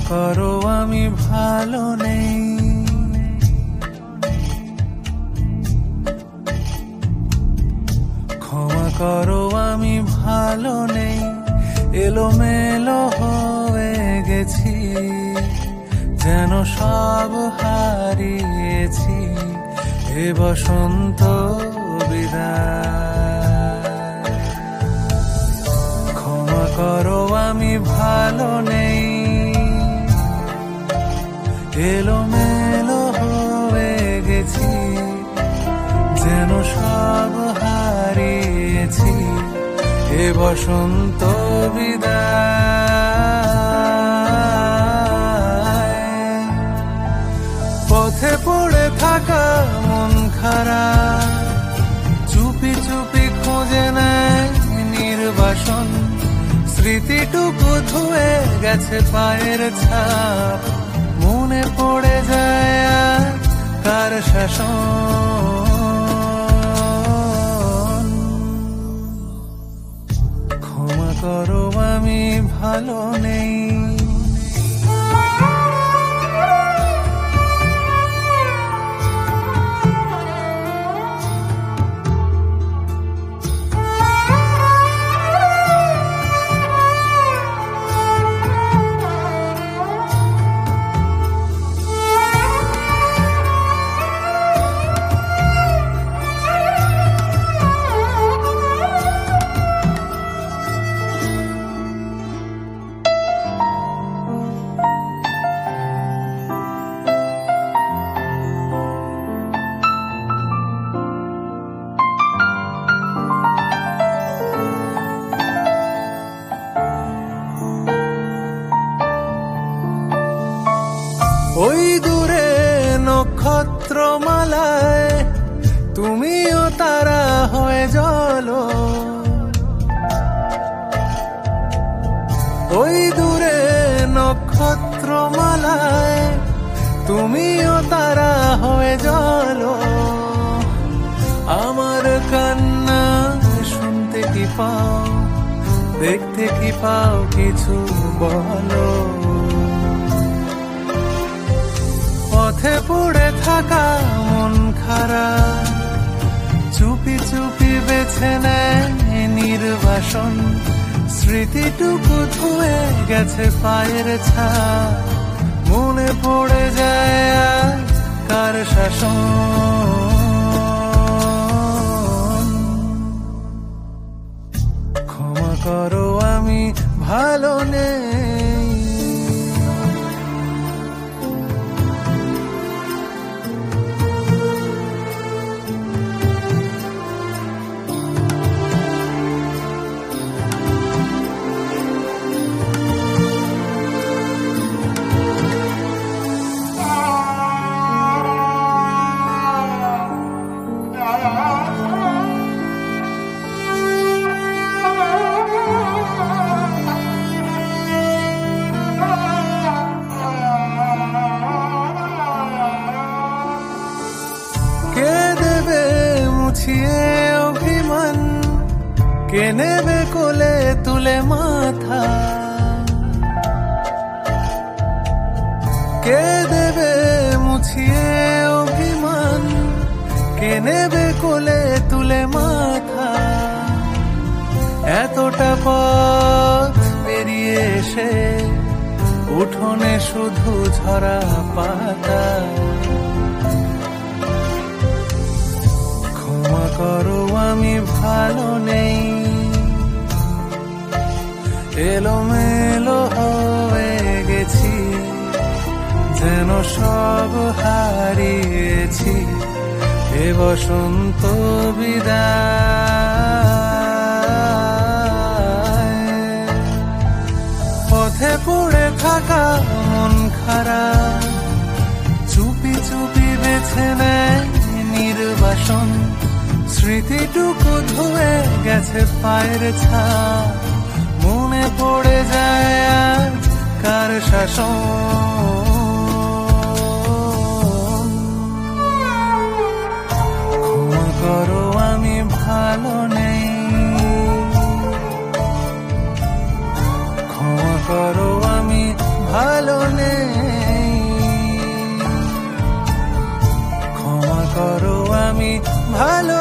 করো আমি ভালো নেই, ক্ষমা করো আমি ভালো নেই, এলোমেলো হয়ে গেছি, যেন সব হারিয়েছি, এ বসন্ত বিদায়। ক্ষমা করো আমি ভালো নেই, এলোমেলো হয়ে গেছি, যেন সব হারিয়েছি, এ বসন্ত বিদায়। পথে পড়ে থাকা মন খারাপ চুপি চুপি খুঁজে নেয় নির্বাসন, স্মৃতিটুকু ধুয়ে গেছে পায়ের ছাপ, মনে পড়ে যায় আর কার শাসন। ক্ষমা করো আমি ভালো নেই, ওই দূরে নক্ষত্রমালায় তুমিও তারা হয়ে জ্বলো, ওই দূরে নক্ষত্রমালায় তুমিও তারা হয়ে জ্বলো, আমার কান্না শুনতে কি পাও, দেখতে কি পাও, কিছু বলো। পথে পড়ে থাকা মন খারাপ চুপি চুপি বেছে নেয় নির্বাসন, স্মৃতিটুকু ধুয়ে গেছে পায়ের ছাপ, মনে পড়ে যায় আর কার শাসন। ক্ষমা করো আমি ভালো নেই, মুছিয়ে অভিমান, কে নেবে কোলে তুলে মাথা, কে দেবে মুছিয়ে অভিমান, কে নেবে কোলে তুলে মাথা, এতটা পথ পেরিয়ে এসে উঠোনে শুধু ঝরা পাতা। ক্ষমা করো আমি ভালো নেই, এলোমেলো হয়ে গেছি, যেন সব হারিয়েছি, এ বসন্ত বিদায়। পথে পড়ে থাকা মন খারাপ চুপি চুপি বেছে নেয় নির্বাসন, স্মৃতিটুকু ধুয়ে গেছে পায়ের ছাপ, মনে পড়ে যায় আর কার শাসন। ক্ষমা করো আমি ভালো নেই, ক্ষমা করো আমি ভালো নেই। ক্ষমা করো আমি ভালো